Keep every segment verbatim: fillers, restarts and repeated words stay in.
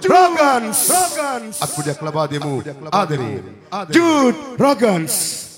Rogans. Akudiak laba demu aderi. Jude Rogans.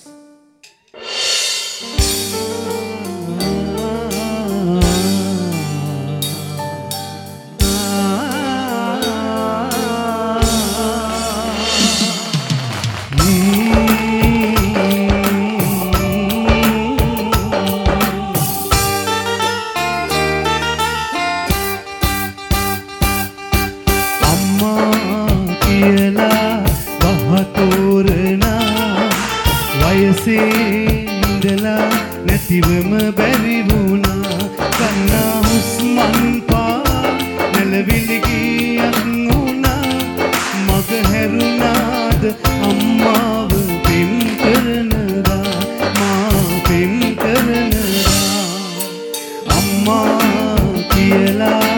ඉඳලා නැතිවම බැරි වුණා කන්නා හුස්මන් පා නැලවිලි ගියක් වුණා මග හැරුණාද අම්මාව පින් කරනදා මා පින් කරනදා අම්මා කියලා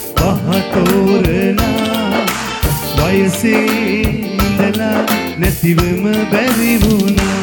පහතෝරනා වයසේ ඉඳලා නැතිවම බැරි වුණා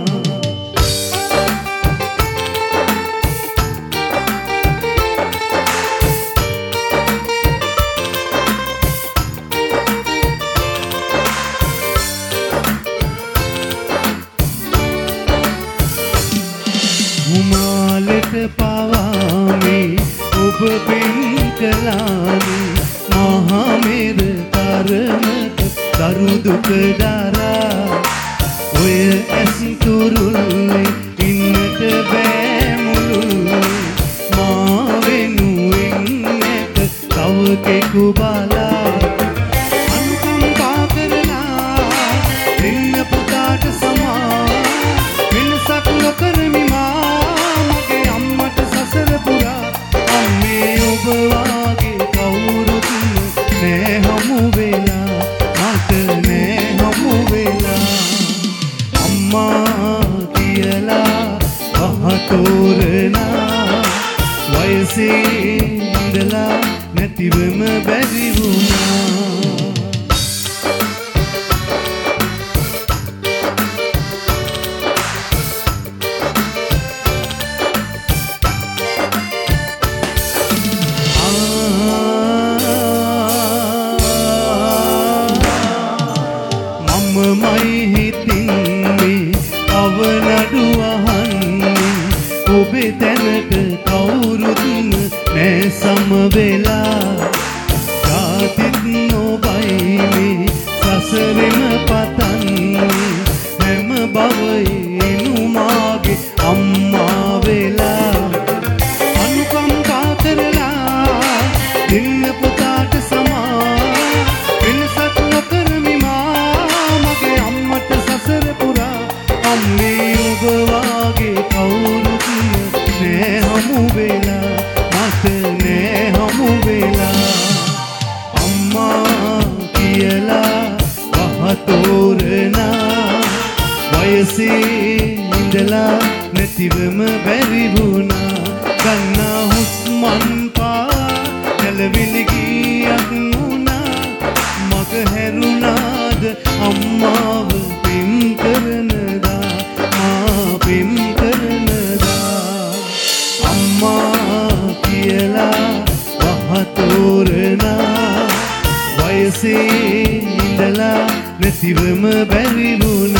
උමාලට පවාමේ ඔබ පින් කළානේ මහා මෙර තරමක දරු දුක දරා ඔය ඇස් තුරුල්ලේ ඉන්නට බෑ මුළුල්ලේ මා වෙනුවෙන් නැත තව කෙකු බලා අනුකම්පා කරලා දෙන්න පුතාට සමා වෙනසක් නොකරමි මා මගේ අම්මට සසර පුරා අම්මේ ඔබ වාගේ කවුරුත් නෑ හමු වෙලා මට නෑ හමු වෙලා අම්මා කියලා පහතෝරනා වයසේ ඉඳලා නැතිවම බැරි වුණා මයි හිතින්නේ අවනඩු අහන්නේ ඔබේ තැනට කවුරුත් නෑ සම වෙලා ජාතිත් නොබයිනේ සසරෙම පතන්නේ හැම බවයිනු මාගේ අම්මා වෙලා අනුකම්පා කරලා දෙන්න පුතාට සමා වෙනසක් නොකරමි සසර පුරා අම්මේ ඔබ වාගේ කවුරුත් නෑ හමු වෙලා මට නෑ හමු වෙලා අම්මා කියලා පහතෝරනා වයසේ ඉඳලා නැතිවම බැරි වුණා කන්නා හුස්මන් පා නැලවිලි ගියක් වුණා මග හැරුණාද අම්මාව පින් කරනදා මා පින් කරනදා අම්මා කියලා පහතෝරනා වයසේ ඉඳලා නැතිවම බැරි වුණා